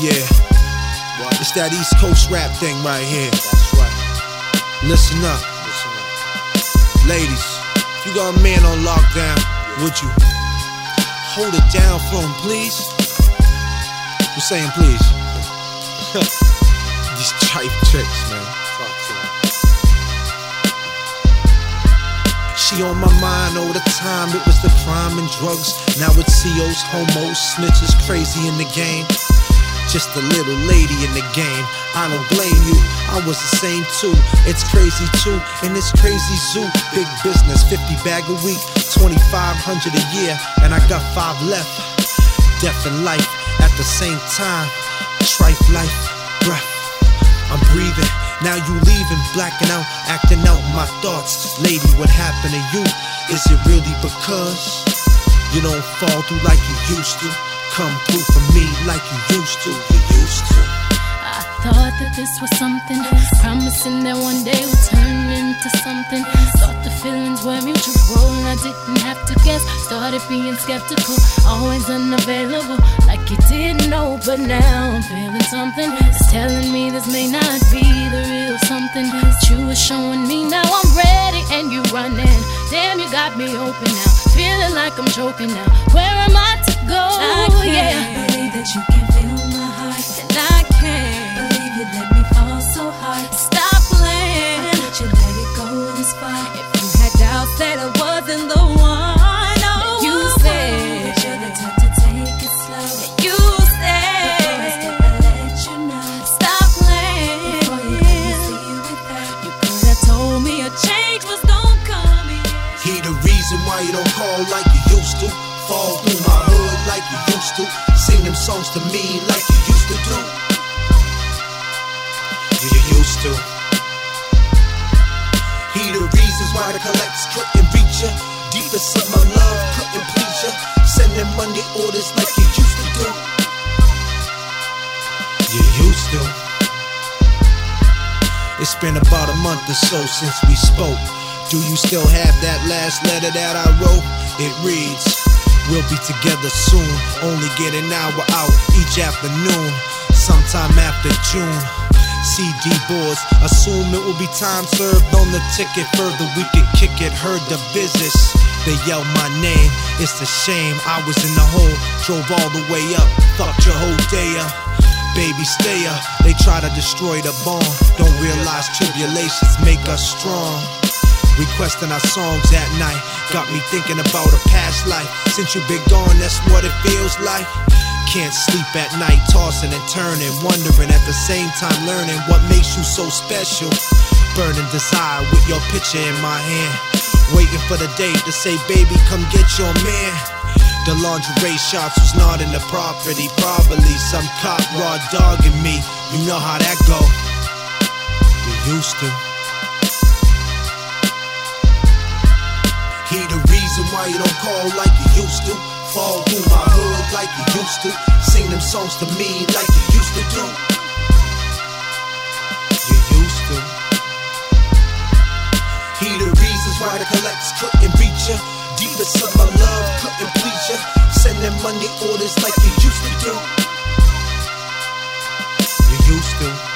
Yeah, it's that East Coast rap thing right here. That's right. Listen up. Ladies, if you got a man on lockdown, would you hold it down for him, please? You're saying please. These chipe chicks, man. Talk to him. She on my mind all the time. It was the crime and drugs. Now it's COs, homos, snitches, crazy in the game. Just a little lady in the game. I don't blame you, I was the same too. It's crazy too, in this crazy zoo. Big business, 50 bag a week, 2,500 a year, and I got 5 left. Death and life at the same time. Trife life, breath. I'm breathing, now you leaving, blacking out, acting out my thoughts. Lady, what happened to you? Is it really because you don't fall through like you used to? Come through for me like you used to. I thought that this was something, promising that one day would turn into something. Thought the feelings were mutual and I didn't have to guess. Started being skeptical, always unavailable, like you didn't know. But now I'm feeling something, it's telling me this may not be the real something that you were showing me. Now I'm ready and you running. Damn, you got me open now, feeling like I'm choking now. Where am I to go? I can't believe that you can feel my heart, And I can't believe you let me fall so hard. stop playing. How could you let it go this far? If you had doubts that I wasn't the one, oh, You said that you're the type to take it slow. you Before I said, step, I let you know. stop playing. Before you let me see you without. You could have told me a change was gonna come. He the reason why you don't call like you used to. Fall through my hood like you used to. Sing them songs to me like you used to do. You used to. He the reasons why the collects couldn't reach ya. Deepest of my love couldn't please ya. Sending money orders like you used to do. You used to. It's been about a month or so since we spoke. Do you still have that last letter that I wrote? It reads, we'll be together soon, only get an hour out each afternoon, sometime after June. CD boards, assume it will be time served on the ticket. Further we can kick it, heard the business. They yell my name, it's a shame. I was in the hole, drove all the way up, fucked your whole day up. Baby, stay up, they try to destroy the bond. Don't realize tribulations make us strong. Requesting our songs at night got me thinking about a past life. Since you've been gone, that's what it feels like. Can't sleep at night, tossing and turning, wondering at the same time, learning what makes you so special. Burning desire with your picture in my hand, waiting for the day to say, baby, come get your man. The lingerie shots was not in the property, probably some cop raw dogging me. You know how that go. You used to. He the reason why you don't call like you used to. Fall through my hood like you used to. Sing them songs to me like you used to do. You used to. He the reasons why the collects couldn't reach ya. Deepest of my love couldn't please ya. Sending money orders like you used to do. You used to.